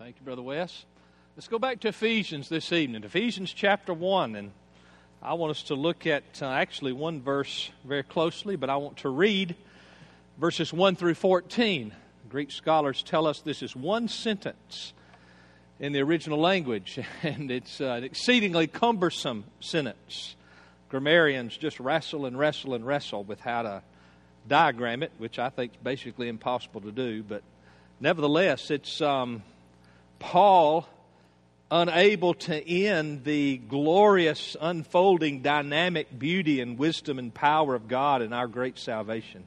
Thank you, Brother Wes. Let's go back to Ephesians this evening. Ephesians chapter 1, and I want us to look at actually one verse very closely, but I want to read verses 1 through 14. Greek scholars tell us this is one sentence in the original language, and it's an exceedingly cumbersome sentence. Grammarians just wrestle with how to diagram it, which I think is basically impossible to do, but nevertheless, it's Paul unable to end the glorious, unfolding, dynamic beauty and wisdom and power of God in our great salvation.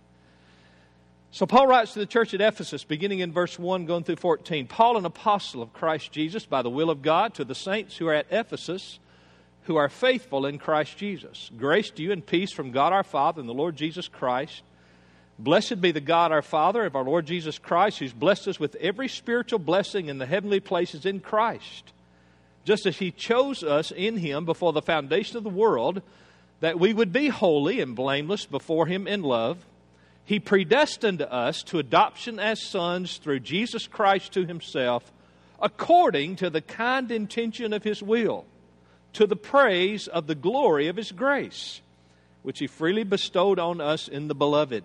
So Paul writes to the church at Ephesus, beginning in verse 1, going through 14. Paul, an apostle of Christ Jesus, by the will of God, to the saints who are at Ephesus, who are faithful in Christ Jesus. Grace to you and peace from God our Father and the Lord Jesus Christ. Blessed be the God our Father of our Lord Jesus Christ, who's blessed us with every spiritual blessing in the heavenly places in Christ, just as He chose us in Him before the foundation of the world, that we would be holy and blameless before Him in love. He predestined us to adoption as sons through Jesus Christ to Himself, according to the kind intention of His will, to the praise of the glory of His grace, which He freely bestowed on us in the Beloved.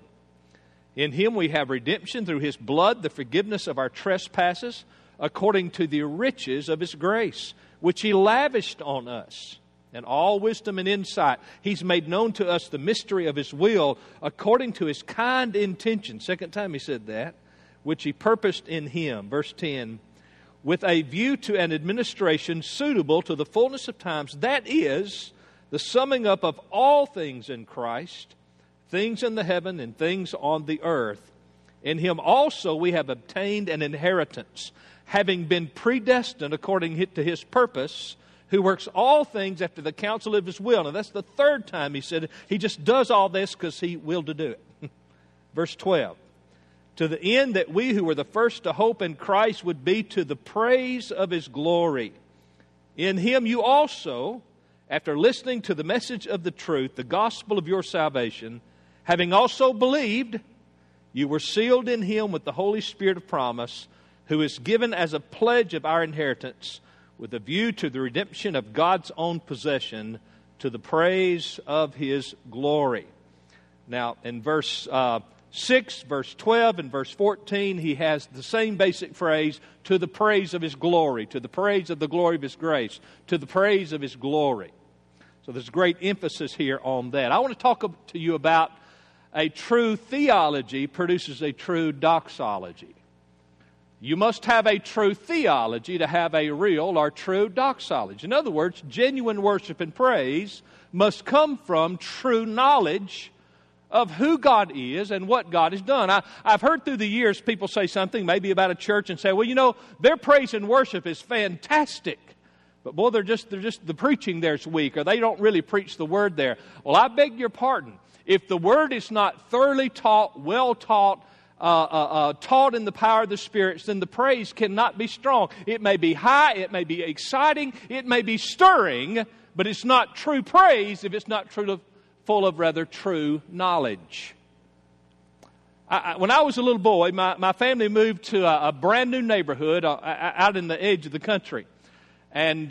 In Him we have redemption through His blood, the forgiveness of our trespasses, according to the riches of His grace, which He lavished on us. And all wisdom and insight, He's made known to us the mystery of His will, according to His kind intention. Second time He said that, which He purposed in Him. Verse 10, with a view to an administration suitable to the fullness of times, that is, the summing up of all things in Christ, things in the heaven and things on the earth. In Him also we have obtained an inheritance, having been predestined according to His purpose, who works all things after the counsel of His will. Now that's the third time He said it. He just does all this because He willed to do it. Verse 12, to the end that we who were the first to hope in Christ would be to the praise of His glory. In Him you also, after listening to the message of the truth, the gospel of your salvation, having also believed, you were sealed in Him with the Holy Spirit of promise, who is given as a pledge of our inheritance, with a view to the redemption of God's own possession, to the praise of His glory. Now, in verse 6, verse 12, and verse 14, he has the same basic phrase, to the praise of His glory, to the praise of the glory of His grace, to the praise of His glory. So there's great emphasis here on that. I want to talk to you about a true theology produces a true doxology. You must have a true theology to have a real or true doxology. In other words, genuine worship and praise must come from true knowledge of who God is and what God has done. I've heard through the years people say something maybe about a church and say, well, you know, their praise and worship is fantastic. But boy, they're just the preaching there's weak, or they don't really preach the Word there. Well, I beg your pardon. If the Word is not thoroughly taught, well taught, taught in the power of the spirits, then the praise cannot be strong. It may be high, it may be exciting, it may be stirring, but it's not true praise if it's not full of rather true knowledge. When I was a little boy, my family moved to a brand new neighborhood out in the edge of the country. And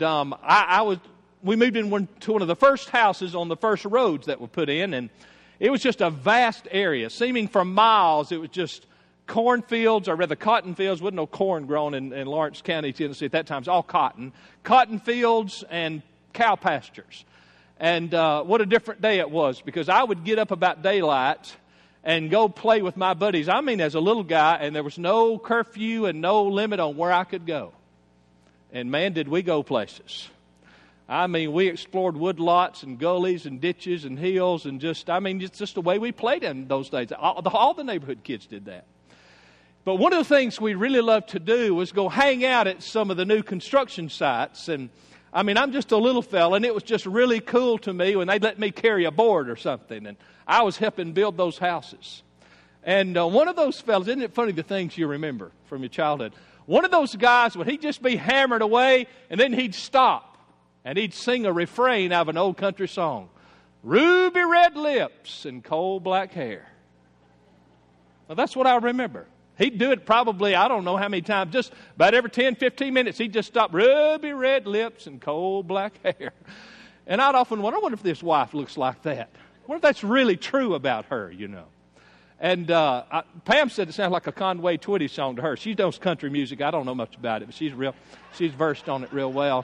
we moved into one of the first houses on the first roads that were put in, and it was just a vast area. Seeming for miles, it was just cornfields, or rather cotton fields. Wasn't no corn grown in Lawrence County, Tennessee at that time. It was all cotton. Cotton fields and cow pastures. And what a different day it was, because I would get up about daylight and go play with my buddies. I mean, as a little guy, and there was no curfew and no limit on where I could go. And man, did we go places. I mean, we explored woodlots and gullies and ditches and hills and it's just the way we played in those days. All the neighborhood kids did that. But one of the things we really loved to do was go hang out at some of the new construction sites. And I mean, I'm just a little fella, and it was just really cool to me when they'd let me carry a board or something. And I was helping build those houses. And one of those fellas, isn't it funny the things you remember from your childhood? One of those guys, would he'd just be hammering away, and then he'd stop. And he'd sing a refrain out of an old country song. Ruby red lips and coal black hair. Well, that's what I remember. He'd do it probably, I don't know how many times, just about every 10, 15 minutes, he'd just stop, ruby red lips and coal black hair. And I'd often wonder, I wonder if this wife looks like that. I wonder if that's really true about her, you know. And Pam said it sounded like a Conway Twitty song to her. She knows country music. I don't know much about it, but she's versed on it real well.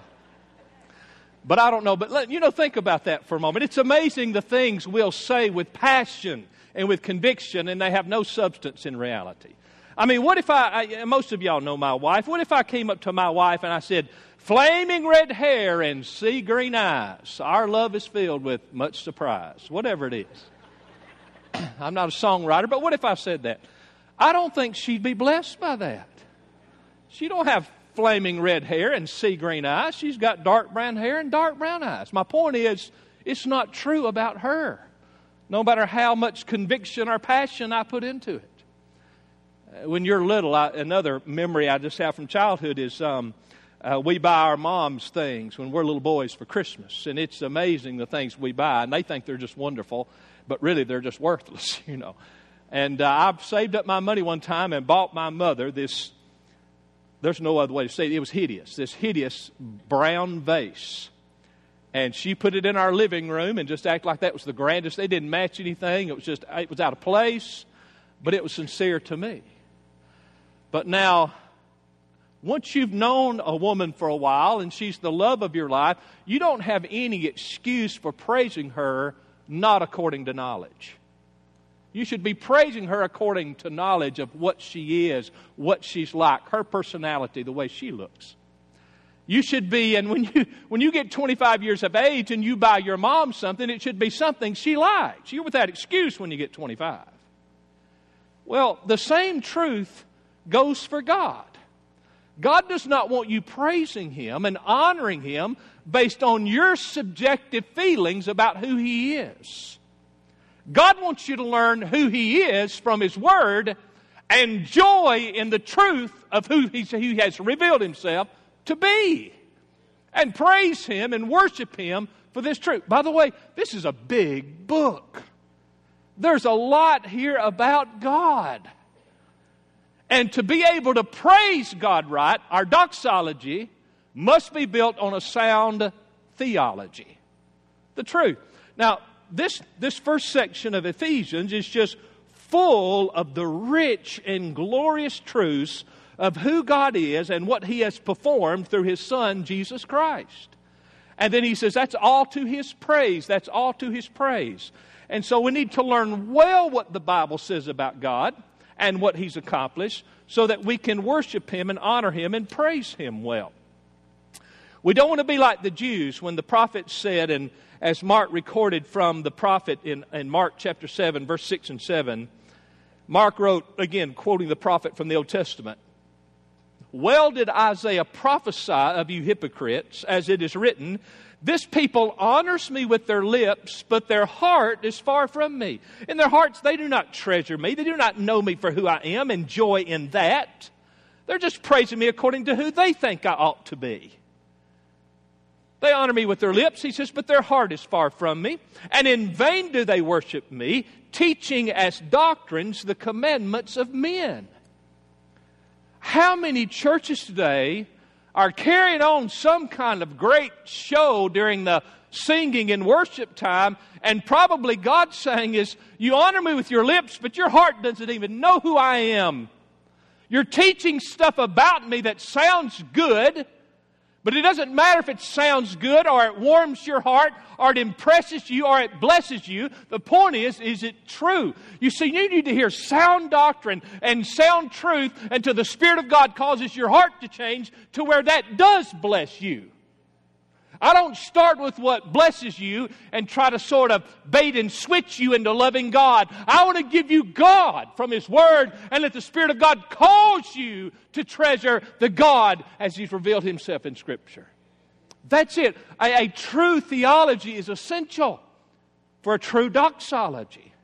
But I don't know. But, think about that for a moment. It's amazing the things we'll say with passion and with conviction, and they have no substance in reality. I mean, what if most of y'all know my wife. What if I came up to my wife and I said, flaming red hair and sea green eyes, our love is filled with much surprise, whatever it is. I'm not a songwriter, but what if I said that? I don't think she'd be blessed by that. She don't have flaming red hair and sea green eyes. She's got dark brown hair and dark brown eyes. My point is, it's not true about her, no matter how much conviction or passion I put into it. When you're little, another memory I just have from childhood is we buy our moms things when we're little boys for Christmas. And it's amazing the things we buy. And they think they're just wonderful, but really they're just worthless, you know. And I've saved up my money one time and bought my mother this, there's no other way to say it, it was hideous, this hideous brown vase. And she put it in our living room and just acted like that was the grandest. They didn't match anything. It was out of place, but it was sincere to me. But now, once you've known a woman for a while and she's the love of your life, you don't have any excuse for praising her not according to knowledge. You should be praising her according to knowledge of what she is, what she's like, her personality, the way she looks. You should be, and when you get 25 years of age and you buy your mom something, it should be something she likes. You're without excuse when you get 25. Well, the same truth goes for God. God does not want you praising Him and honoring Him based on your subjective feelings about who He is. God wants you to learn who He is from His Word and joy in the truth of who He has revealed Himself to be. And praise Him and worship Him for this truth. By the way, this is a big book. There's a lot here about God. And to be able to praise God right, our doxology must be built on a sound theology. The truth. Now, this first section of Ephesians is just full of the rich and glorious truths of who God is and what He has performed through His Son, Jesus Christ. And then he says that's all to His praise. That's all to His praise. And so we need to learn well what the Bible says about God and what He's accomplished so that we can worship Him and honor Him and praise Him well. We don't want to be like the Jews when the prophet said, and as Mark recorded from the prophet in Mark chapter 7, verse 6 and 7, Mark wrote, again, quoting the prophet from the Old Testament, "Well did Isaiah prophesy of you hypocrites, as it is written, this people honors me with their lips, but their heart is far from me. In their hearts they do not treasure me. They do not know me for who I am and joy in that. They're just praising me according to who they think I ought to be. They honor me with their lips," he says, "but their heart is far from me. And in vain do they worship me, teaching as doctrines the commandments of men." How many churches today are carrying on some kind of great show during the singing and worship time, and probably God's saying is, you honor me with your lips, but your heart doesn't even know who I am. You're teaching stuff about me that sounds good, but it doesn't matter if it sounds good or it warms your heart or it impresses you or it blesses you. The point is it true? You see, you need to hear sound doctrine and sound truth until the Spirit of God causes your heart to change to where that does bless you. I don't start with what blesses you and try to sort of bait and switch you into loving God. I want to give you God from His Word and let the Spirit of God cause you to treasure the God as He's revealed Himself in Scripture. That's it. A true theology is essential for a true doxology.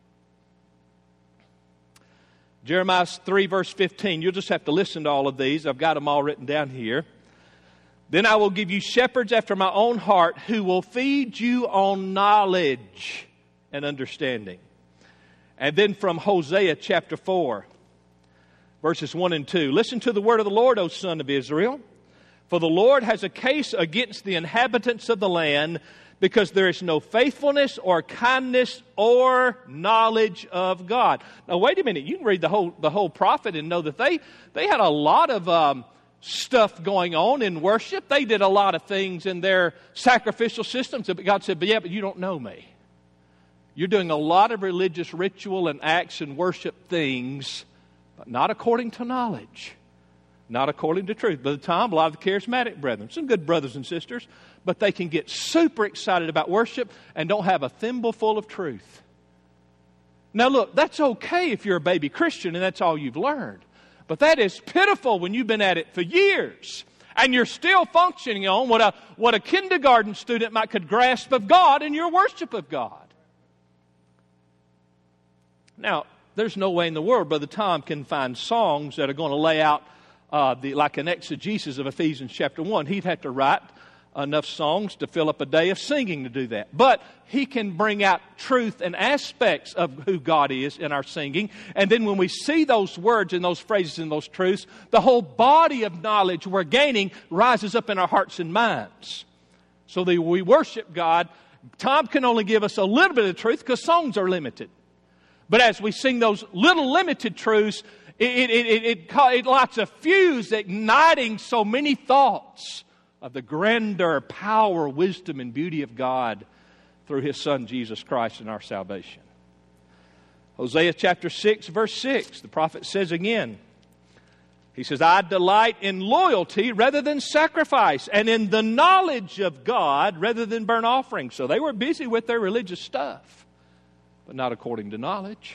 Jeremiah 3 verse 15. You'll just have to listen to all of these. I've got them all written down here. "Then I will give you shepherds after my own heart who will feed you on knowledge and understanding." And then from Hosea chapter 4. verses 1 and 2. Listen to the word of the Lord, O son of Israel. For the Lord has a case against the inhabitants of the land, because there is no faithfulness or kindness or knowledge of God. Now, wait a minute. You can read the whole prophet and know that they had a lot of stuff going on in worship. They did a lot of things in their sacrificial systems. But God said, but you don't know me. You're doing a lot of religious ritual and acts and worship things, but not according to knowledge. Not according to truth. By the time, a lot of the charismatic brethren, some good brothers and sisters, but they can get super excited about worship and don't have a thimble full of truth. Now look, that's okay if you're a baby Christian and that's all you've learned. But that is pitiful when you've been at it for years and you're still functioning on what a kindergarten student could grasp of God in your worship of God. Now, there's no way in the world Brother Tom can find songs that are going to lay out like an exegesis of Ephesians chapter 1. He'd have to write enough songs to fill up a day of singing to do that. But he can bring out truth and aspects of who God is in our singing. And then when we see those words and those phrases and those truths, the whole body of knowledge we're gaining rises up in our hearts and minds. So that we worship God. Tom can only give us a little bit of truth because songs are limited. But as we sing those little limited truths, it lights a fuse, igniting so many thoughts of the grandeur, power, wisdom, and beauty of God through His Son, Jesus Christ, in our salvation. Hosea chapter 6, verse 6, the prophet says again, he says, I delight in loyalty rather than sacrifice, and in the knowledge of God rather than burnt offerings. So they were busy with their religious stuff, but not according to knowledge.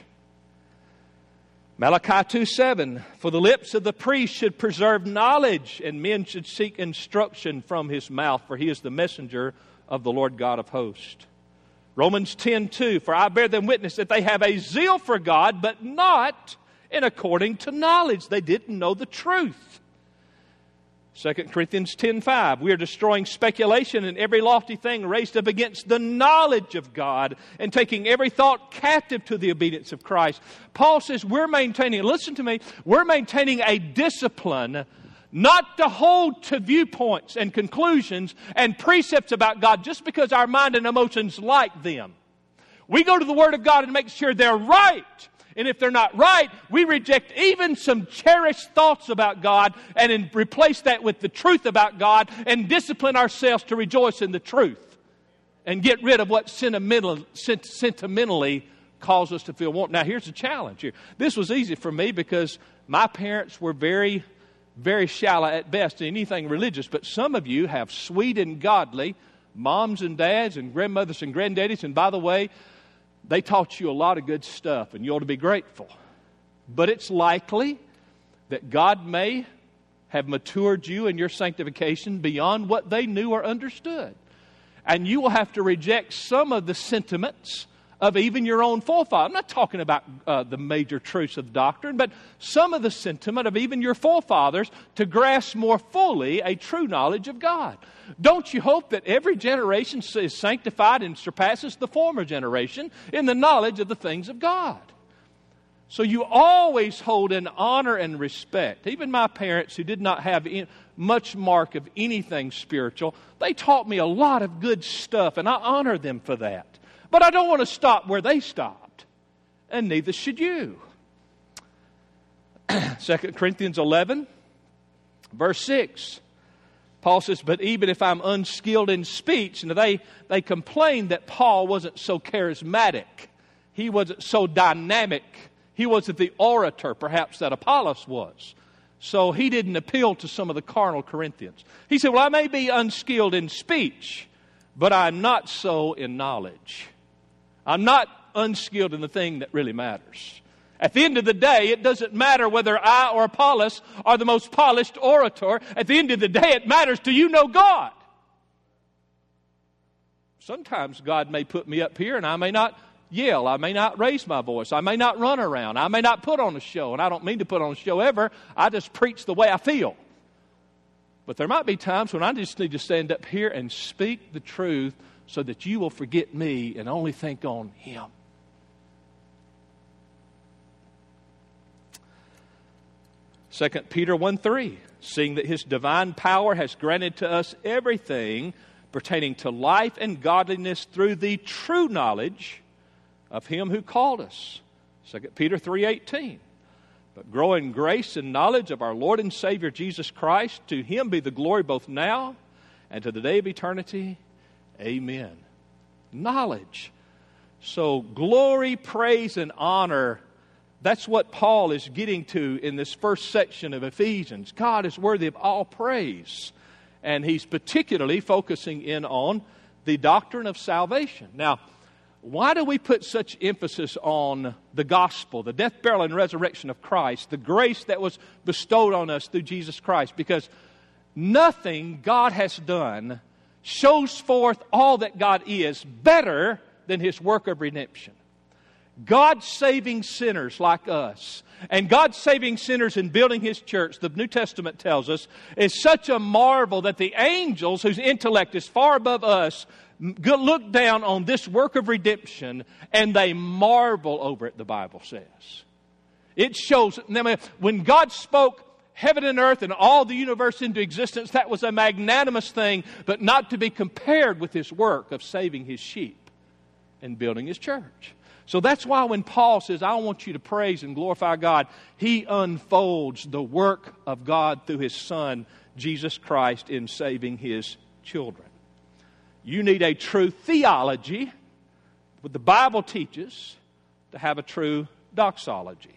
Malachi 2:7, for the lips of the priest should preserve knowledge, and men should seek instruction from his mouth, for he is the messenger of the Lord God of hosts. Romans 10:2, for I bear them witness that they have a zeal for God, but not in according to knowledge. They didn't know the truth. 2 Corinthians 10:5, we are destroying speculation and every lofty thing raised up against the knowledge of God and taking every thought captive to the obedience of Christ. Paul says we're maintaining, listen to me, we're maintaining a discipline not to hold to viewpoints and conclusions and precepts about God just because our mind and emotions like them. We go to the Word of God and make sure they're right. And if they're not right, we reject even some cherished thoughts about God and replace that with the truth about God and discipline ourselves to rejoice in the truth and get rid of what sentimentally causes us to feel want. Now, here's the challenge here. This was easy for me because my parents were very, very shallow at best in anything religious, but some of you have sweet and godly moms and dads and grandmothers and granddaddies, and by the way, they taught you a lot of good stuff, and you ought to be grateful. But it's likely that God may have matured you in your sanctification beyond what they knew or understood. And you will have to reject some of the sentiments of even your own forefathers. I'm not talking about the major truths of doctrine, but some of the sentiment of even your forefathers to grasp more fully a true knowledge of God. Don't you hope that every generation is sanctified and surpasses the former generation in the knowledge of the things of God? So you always hold in honor and respect. Even my parents, who did not have much mark of anything spiritual, they taught me a lot of good stuff, and I honor them for that. But I don't want to stop where they stopped, and neither should you. 2 Corinthians 11, verse 6. Paul says, but even if I'm unskilled in speech, now they complained that Paul wasn't so charismatic. He wasn't so dynamic. He wasn't the orator, perhaps, that Apollos was. So he didn't appeal to some of the carnal Corinthians. He said, well, I may be unskilled in speech, but I'm not so in knowledge. I'm not unskilled in the thing that really matters. At the end of the day, it doesn't matter whether I or Apollos are the most polished orator. At the end of the day, it matters, do you know God? Sometimes God may put me up here and I may not yell. I may not raise my voice. I may not run around. I may not put on a show. And I don't mean to put on a show ever. I just preach the way I feel. But there might be times when I just need to stand up here and speak the truth so that you will forget me and only think on Him. 2 Peter 1:3, seeing that His divine power has granted to us everything pertaining to life and godliness through the true knowledge of Him who called us. 2 Peter 3:18, but grow in grace and knowledge of our Lord and Savior Jesus Christ. To Him be the glory both now and to the day of eternity. Amen. Knowledge. So glory, praise, and honor, that's what Paul is getting to in this first section of Ephesians. God is worthy of all praise. And he's particularly focusing in on the doctrine of salvation. Now, why do we put such emphasis on the gospel, the death, burial, and resurrection of Christ, the grace that was bestowed on us through Jesus Christ? Because nothing God has done shows forth all that God is better than His work of redemption. God saving sinners like us, and God saving sinners in building His church, the New Testament tells us, is such a marvel that the angels, whose intellect is far above us, look down on this work of redemption and they marvel over it, the Bible says. It shows, when God spoke heaven and earth and all the universe into existence, that was a magnanimous thing, but not to be compared with His work of saving His sheep and building His church. So that's why when Paul says, I want you to praise and glorify God, he unfolds the work of God through His Son, Jesus Christ, in saving His children. You need a true theology, what the Bible teaches, to have a true doxology.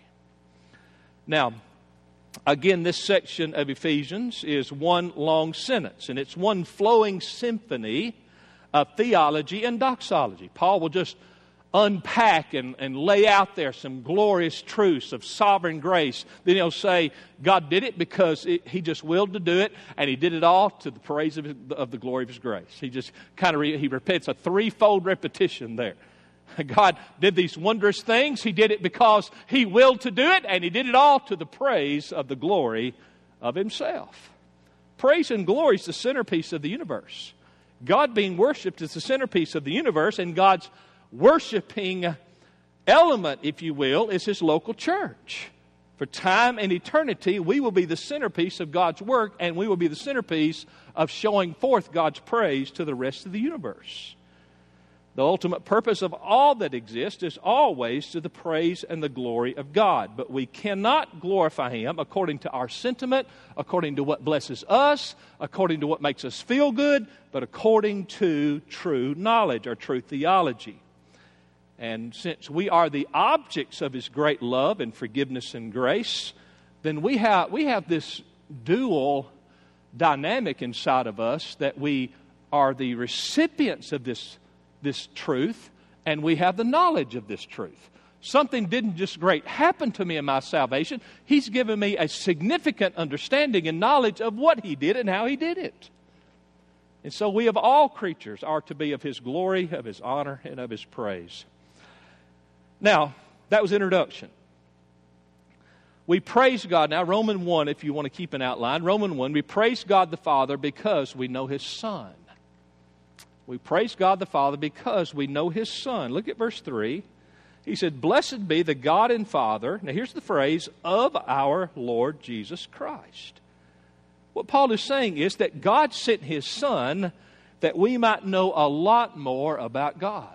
Now, again, this section of Ephesians is one long sentence, and it's one flowing symphony of theology and doxology. Paul will just unpack and lay out there some glorious truths of sovereign grace. Then he'll say, God did it because He just willed to do it, and He did it all to the praise of the glory of His grace. He just he repeats a threefold repetition there. God did these wondrous things. He did it because He willed to do it, and He did it all to the praise of the glory of Himself. Praise and glory is the centerpiece of the universe. God being worshipped is the centerpiece of the universe, and God's worshiping element, if you will, is His local church. For time and eternity, we will be the centerpiece of God's work, and we will be the centerpiece of showing forth God's praise to the rest of the universe. The ultimate purpose of all that exists is always to the praise and the glory of God. But we cannot glorify Him according to our sentiment, according to what blesses us, according to what makes us feel good, but according to true knowledge or true theology. And since we are the objects of His great love and forgiveness and grace, then we have this dual dynamic inside of us, that we are the recipients of this truth, and we have the knowledge of this truth. Something didn't just great happen to me in my salvation. He's given me a significant understanding and knowledge of what He did and how He did it. And so we of all creatures are to be of His glory, of His honor, and of His praise. Now, that was introduction. We praise God. Now, Romans 1, if you want to keep an outline. Romans 1, we praise God the Father because we know His Son. We praise God the Father because we know His Son. Look at verse 3. He said, blessed be the God and Father, now here's the phrase, of our Lord Jesus Christ. What Paul is saying is that God sent His Son that we might know a lot more about God.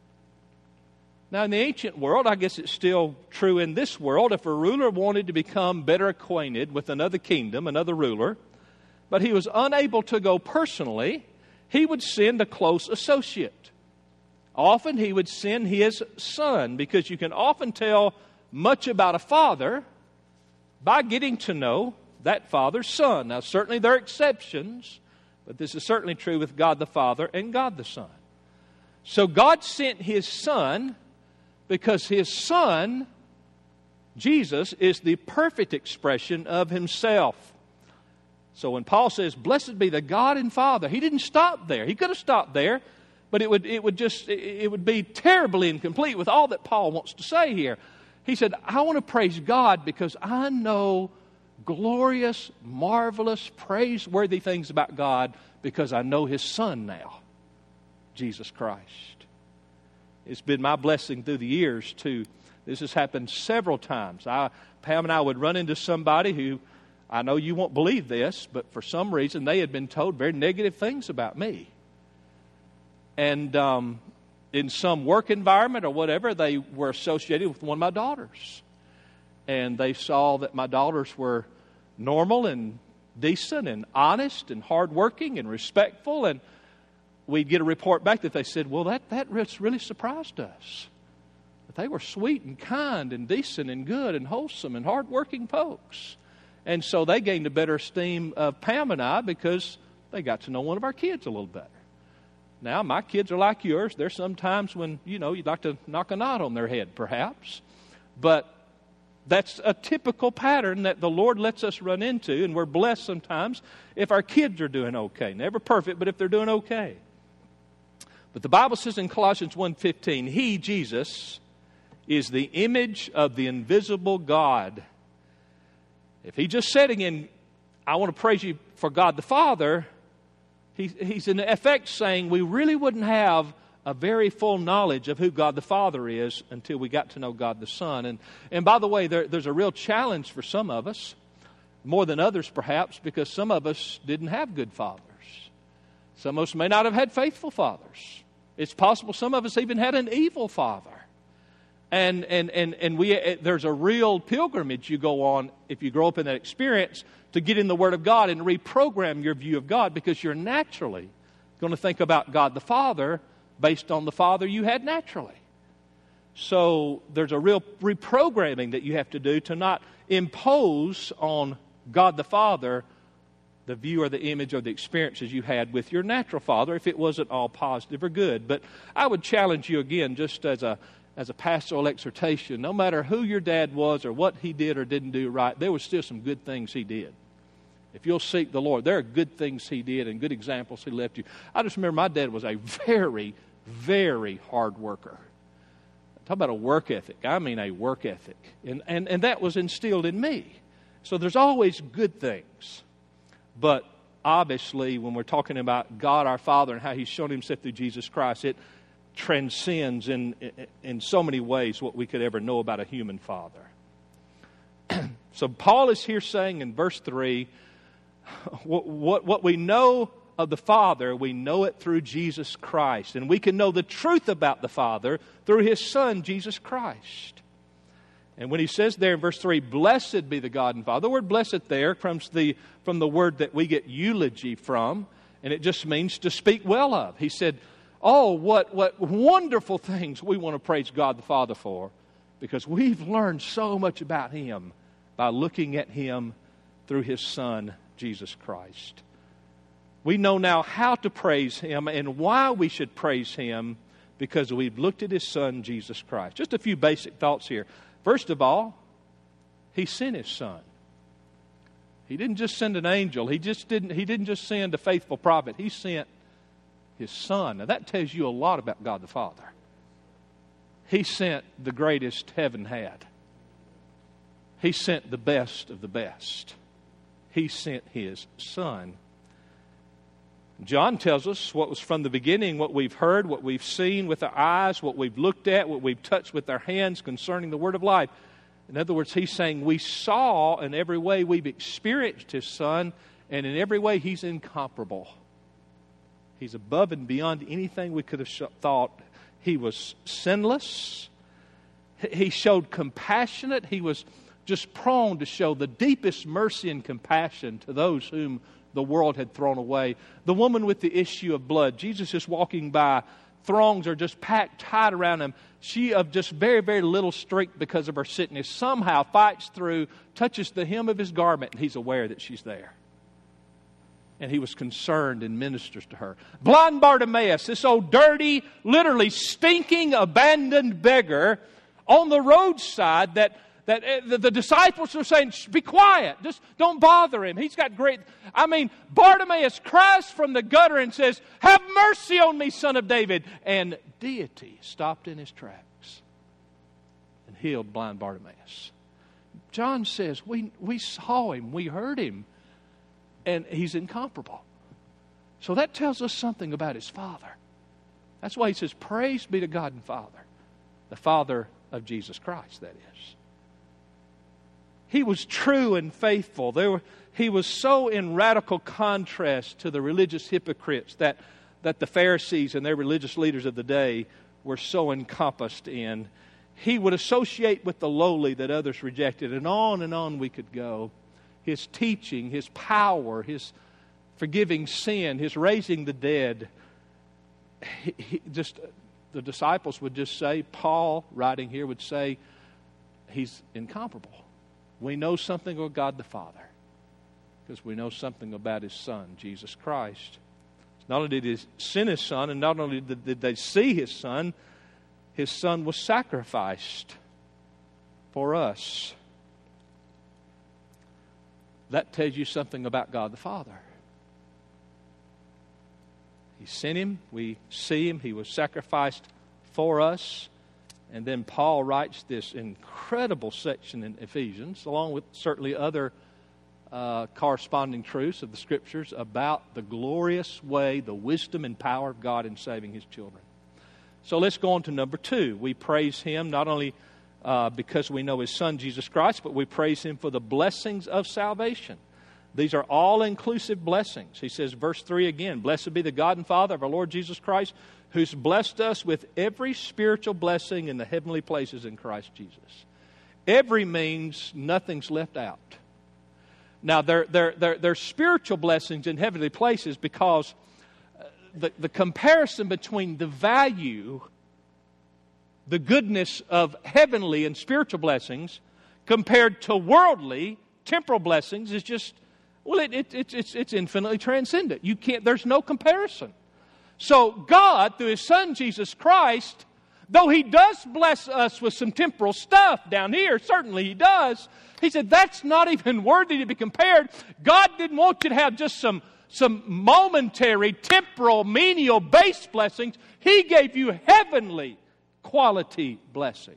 Now, in the ancient world, I guess it's still true in this world, if a ruler wanted to become better acquainted with another kingdom, another ruler, but he was unable to go personally, he would send a close associate. Often he would send his son, because you can often tell much about a father by getting to know that father's son. Now, certainly there are exceptions, but this is certainly true with God the Father and God the Son. So God sent His Son because His Son, Jesus, is the perfect expression of Himself. So when Paul says, blessed be the God and Father, he didn't stop there. He could have stopped there, but it would be terribly incomplete with all that Paul wants to say here. He said, I want to praise God because I know glorious, marvelous, praiseworthy things about God because I know His Son now, Jesus Christ. It's been my blessing through the years, too. This has happened several times. Pam and I would run into somebody who I know you won't believe this, but for some reason they had been told very negative things about me. And in some work environment or whatever, they were associated with one of my daughters. And they saw that my daughters were normal and decent and honest and hardworking and respectful. And we'd get a report back that they said, well, that really surprised us. That they were sweet and kind and decent and good and wholesome and hardworking folks. And so they gained a better esteem of Pam and I because they got to know one of our kids a little better. Now, my kids are like yours. There's some times when, you'd like to knock a knot on their head, perhaps. But that's a typical pattern that the Lord lets us run into, and we're blessed sometimes if our kids are doing okay. Never perfect, but if they're doing okay. But the Bible says in Colossians 1:15, He, Jesus, is the image of the invisible God. If He just said again, I want to praise you for God the Father, He's in effect saying we really wouldn't have a very full knowledge of who God the Father is until we got to know God the Son. And by the way, there's a real challenge for some of us, more than others perhaps, because some of us didn't have good fathers. Some of us may not have had faithful fathers. It's possible some of us even had an evil father. And there's a real pilgrimage you go on if you grow up in that experience to get in the Word of God and reprogram your view of God, because you're naturally going to think about God the Father based on the father you had naturally. So there's a real reprogramming that you have to do to not impose on God the Father the view or the image or the experiences you had with your natural father if it wasn't all positive or good. But I would challenge you again, just as a pastoral exhortation, no matter who your dad was or what he did or didn't do right, there was still some good things he did. If you'll seek the Lord, there are good things he did and good examples he left you. I just remember my dad was a very, very hard worker. Talk about a work ethic. I mean a work ethic. And that was instilled in me. So there's always good things. But obviously, when we're talking about God our Father and how He's shown Himself through Jesus Christ, it transcends in so many ways what we could ever know about a human father. So Paul is here saying in verse 3, what we know of the Father, we know it through Jesus Christ. And we can know the truth about the Father through His Son, Jesus Christ. And when he says there in verse 3, blessed be the God and Father, the word blessed there comes from the word that we get eulogy from, and it just means to speak well of. He said, oh, what wonderful things we want to praise God the Father for, because we've learned so much about Him by looking at Him through His Son, Jesus Christ. We know now how to praise Him and why we should praise Him, because we've looked at His Son, Jesus Christ. Just a few basic thoughts here. First of all, He sent His Son. He didn't just send an angel. He didn't just send a faithful prophet. He sent His Son. Now that tells you a lot about God the Father. He sent the greatest heaven had. He sent the best of the best. He sent His Son. John tells us what was from the beginning, what we've heard, what we've seen with our eyes, what we've looked at, what we've touched with our hands concerning the Word of life. In other words, he's saying we saw in every way, we've experienced His Son, and in every way He's incomparable. He's above and beyond anything we could have thought. He was sinless. He showed compassionate. He was just prone to show the deepest mercy and compassion to those whom the world had thrown away. The woman with the issue of blood, Jesus is walking by. Throngs are just packed tight around Him. She, of just very, very little strength because of her sickness, somehow fights through, touches the hem of His garment, and He's aware that she's there. And He was concerned and ministers to her. Blind Bartimaeus, this old dirty, literally stinking, abandoned beggar on the roadside that the disciples were saying, be quiet, just don't bother him. He's got great... Bartimaeus cries from the gutter and says, have mercy on me, Son of David. And deity stopped in his tracks and healed blind Bartimaeus. John says, we saw Him, we heard Him, and He's incomparable. So that tells us something about His Father. That's why he says, praise be to God and Father, the Father of Jesus Christ, that is. he was true and faithful. He was so in radical contrast to the religious hypocrites that the Pharisees and their religious leaders of the day were so encompassed in. He would associate with the lowly that others rejected, and on we could go. His teaching, his power, his forgiving sin, his raising the dead. The disciples would just say, Paul, writing here, would say, he's incomparable. We know something of God the Father because we know something about His Son, Jesus Christ. Not only did He send His Son, and not only did they see His Son was sacrificed for us. That tells you something about God the Father. He sent Him, we see Him, He was sacrificed for us. And then Paul writes this incredible section in Ephesians, along with certainly other corresponding truths of the Scriptures about the glorious way, the wisdom and power of God in saving His children. So let's go on to number 2. We praise Him not only because we know His Son, Jesus Christ, but we praise Him for the blessings of salvation. These are all-inclusive blessings. He says, verse 3 again, blessed be the God and Father of our Lord Jesus Christ, who's blessed us with every spiritual blessing in the heavenly places in Christ Jesus. Every means nothing's left out. Now, they're spiritual blessings in heavenly places because the comparison between the value, the goodness of heavenly and spiritual blessings compared to worldly, temporal blessings is just, well, it's infinitely transcendent. There's no comparison. So God, through His Son, Jesus Christ, though He does bless us with some temporal stuff down here, certainly He does, He said that's not even worthy to be compared. God didn't want you to have just some momentary, temporal, menial, base blessings. He gave you heavenly quality blessings.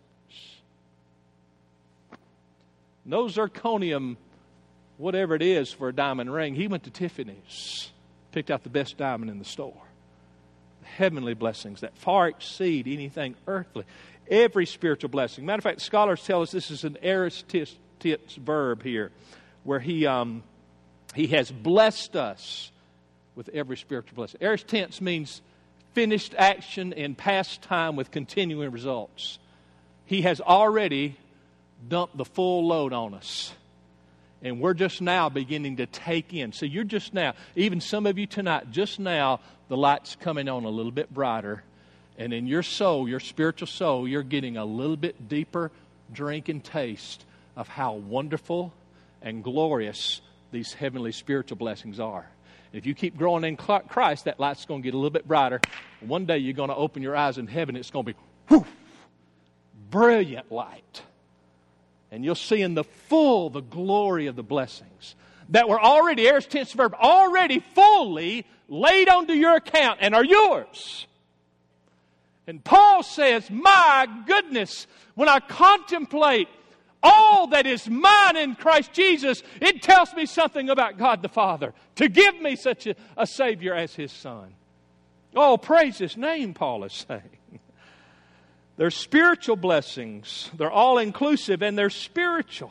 No zirconium, whatever it is, for a diamond ring. He went to Tiffany's, picked out the best diamond in the store. Heavenly blessings that far exceed anything earthly. Every spiritual blessing. Matter of fact, scholars tell us this is an aorist verb here, where he has blessed us with every spiritual blessing. Aorist tense means finished action in past time with continuing results. He has already dumped the full load on us. And we're just now beginning to take in. So you're just now, even some of you tonight, just now, the light's coming on a little bit brighter. And in your soul, your spiritual soul, you're getting a little bit deeper drink and taste of how wonderful and glorious these heavenly spiritual blessings are. If you keep growing in Christ, that light's going to get a little bit brighter. One day you're going to open your eyes in heaven. It's going to be brilliant light. And you'll see in the glory of the blessings that were already, aorist tense verb, already fully laid onto your account and are yours. And Paul says, my goodness, when I contemplate all that is mine in Christ Jesus, it tells me something about God the Father to give me such a Savior as His Son. Oh, praise His name, Paul is saying. They're spiritual blessings. They're all-inclusive, and they're spiritual.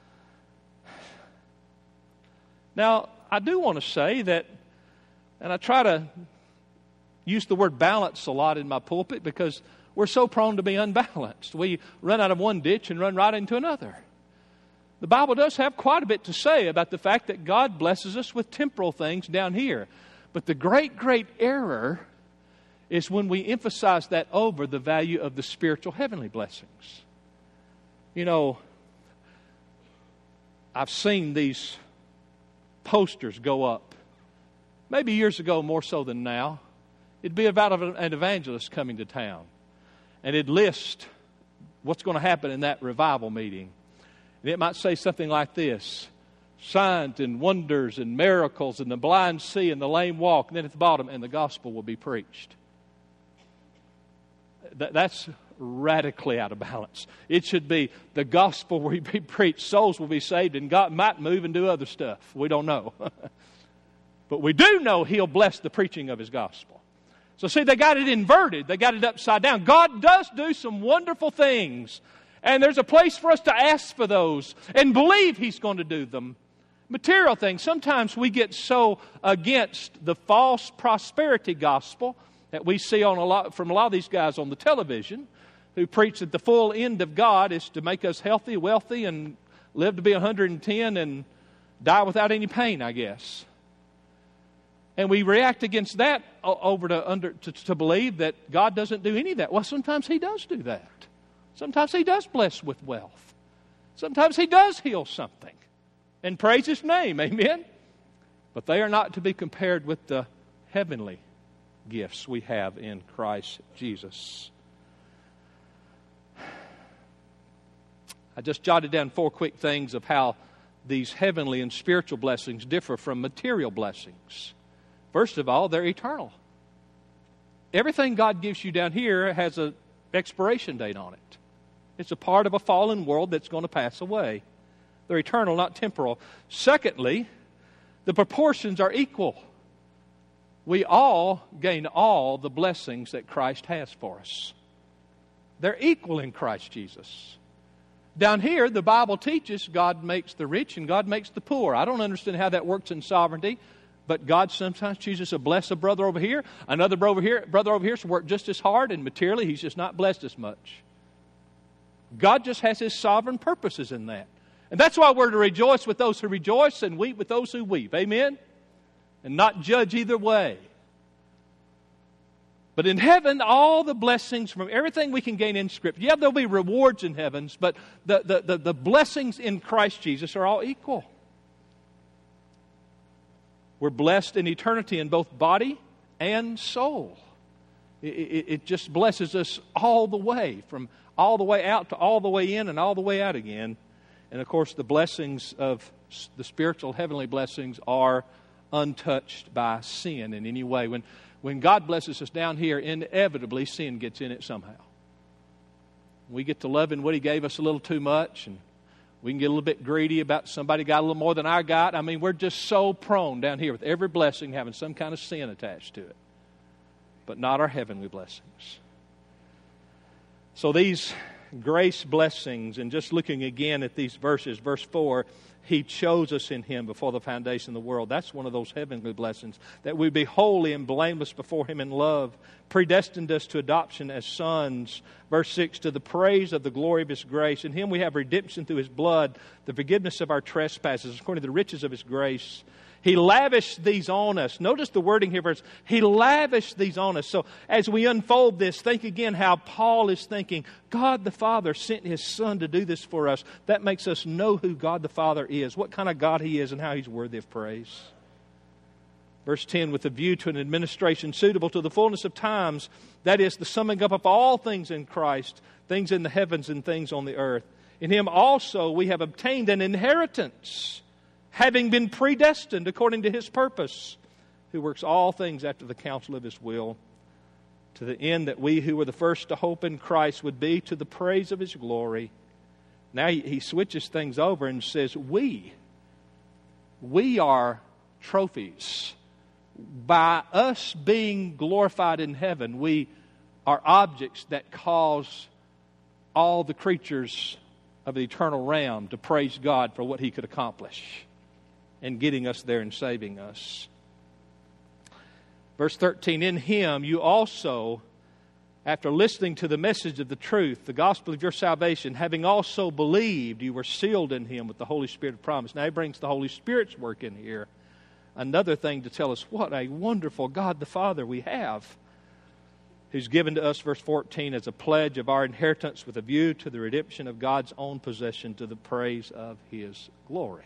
Now, I do want to say that, and I try to use the word balance a lot in my pulpit because we're so prone to be unbalanced. We run out of one ditch and run right into another. The Bible does have quite a bit to say about the fact that God blesses us with temporal things down here. But the great, great error is when we emphasize that over the value of the spiritual heavenly blessings. You know, I've seen these posters go up, maybe years ago more so than now. It'd be about an evangelist coming to town, and it'd list what's going to happen in that revival meeting. And it might say something like this: signs and wonders and miracles, and the blind see and the lame walk, and then at the bottom, and the gospel will be preached. That's radically out of balance. It should be the gospel will be preached, souls will be saved, and God might move and do other stuff. We don't know. But we do know He'll bless the preaching of His gospel. So see, they got it inverted. They got it upside down. God does do some wonderful things. And there's a place for us to ask for those and believe He's going to do them. Material things. Sometimes we get so against the false prosperity gospel that we see from a lot of these guys on the television who preach that the full end of God is to make us healthy, wealthy, and live to be 110 and die without any pain, I guess. And we react against that to believe that God doesn't do any of that. Well, sometimes He does do that. Sometimes He does bless with wealth. Sometimes He does heal something. And praise His name, amen? But they are not to be compared with the heavenly gifts we have in Christ Jesus. I just jotted down 4 quick things of how these heavenly and spiritual blessings differ from material blessings. First of all, they're eternal. Everything God gives you down here has an expiration date on it. It's a part of a fallen world that's going to pass away. They're eternal, not temporal. Secondly, the proportions are equal. We all gain all the blessings that Christ has for us. They're equal in Christ Jesus. Down here, the Bible teaches God makes the rich and God makes the poor. I don't understand how that works in sovereignty, but God sometimes chooses to bless a brother over here. Another brother over here to work just as hard, and materially he's just not blessed as much. God just has His sovereign purposes in that. And that's why we're to rejoice with those who rejoice and weep with those who weep. Amen? And not judge either way. But in heaven, all the blessings from everything we can gain in Scripture. Yeah, there'll be rewards in heavens, but the blessings in Christ Jesus are all equal. We're blessed in eternity in both body and soul. It just blesses us all the way, from all the way out to all the way in and all the way out again. And of course, the blessings of the spiritual heavenly blessings are untouched by sin in any way. When God blesses us down here, inevitably sin gets in it somehow. We get to loving what He gave us a little too much, and we can get a little bit greedy about somebody got a little more than I got. I mean, we're just so prone down here with every blessing having some kind of sin attached to it. But not our heavenly blessings. So these grace blessings, and just looking again at these verses, verse 4, He chose us in Him before the foundation of the world. That's one of those heavenly blessings, that we be holy and blameless before Him in love, predestined us to adoption as sons. Verse 6, to the praise of the glory of His grace. In Him we have redemption through His blood, the forgiveness of our trespasses, according to the riches of His grace. He lavished these on us. Notice the wording here, verse. He lavished these on us. So as we unfold this, think again how Paul is thinking. God the Father sent His Son to do this for us. That makes us know who God the Father is, what kind of God He is, and how He's worthy of praise. Verse 10, with a view to an administration suitable to the fullness of times, that is, the summing up of all things in Christ, things in the heavens and things on the earth. In Him also we have obtained an inheritance, having been predestined according to His purpose, who works all things after the counsel of His will, to the end that we who were the first to hope in Christ would be to the praise of His glory. Now he switches things over and says, we are trophies. By us being glorified in heaven, we are objects that cause all the creatures of the eternal realm to praise God for what He could accomplish in getting us there and saving us. Verse 13, in Him you also, after listening to the message of the truth, the gospel of your salvation, having also believed, you were sealed in Him with the Holy Spirit of promise. Now He brings the Holy Spirit's work in here. Another thing to tell us what a wonderful God the Father we have, who's given to us, verse 14, as a pledge of our inheritance with a view to the redemption of God's own possession to the praise of His glory.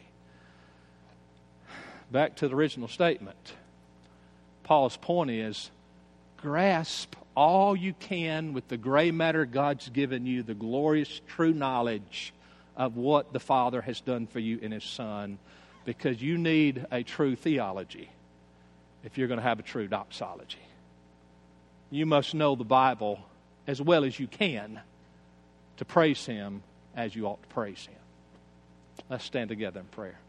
Back to the original statement. Paul's point is, grasp all you can with the gray matter God's given you, the glorious true knowledge of what the Father has done for you in His Son, because you need a true theology if you're going to have a true doxology. You must know the Bible as well as you can to praise Him as you ought to praise Him. Let's stand together in prayer.